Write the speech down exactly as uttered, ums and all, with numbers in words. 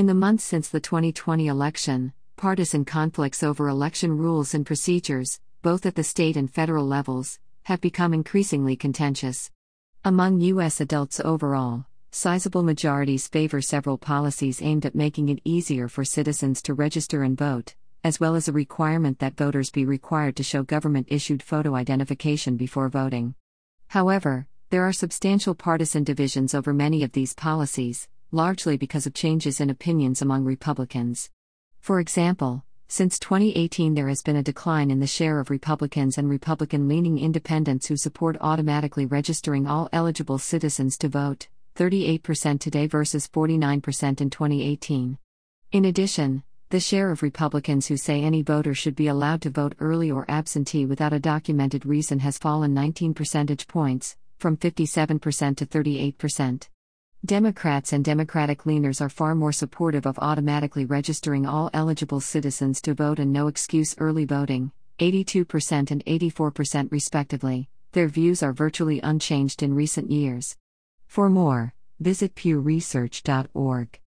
In the months since the twenty twenty election, partisan conflicts over election rules and procedures, both at the state and federal levels, have become increasingly contentious. Among U S adults overall, sizable majorities favor several policies aimed at making it easier for citizens to register and vote, as well as a requirement that voters be required to show government-issued photo identification before voting. However, there are substantial partisan divisions over many of these policies, largely because of changes in opinions among Republicans. For example, since twenty eighteen there has been a decline in the share of Republicans and Republican-leaning independents who support automatically registering all eligible citizens to vote, thirty-eight percent today versus forty-nine percent in twenty eighteen. In addition, the share of Republicans who say any voter should be allowed to vote early or absentee without a documented reason has fallen nineteen percentage points, from fifty-seven percent to thirty-eight percent. Democrats and Democratic leaners are far more supportive of automatically registering all eligible citizens to vote and no-excuse early voting, eighty-two percent and eighty-four percent respectively. Their views are virtually unchanged in recent years. For more, visit pew research dot org.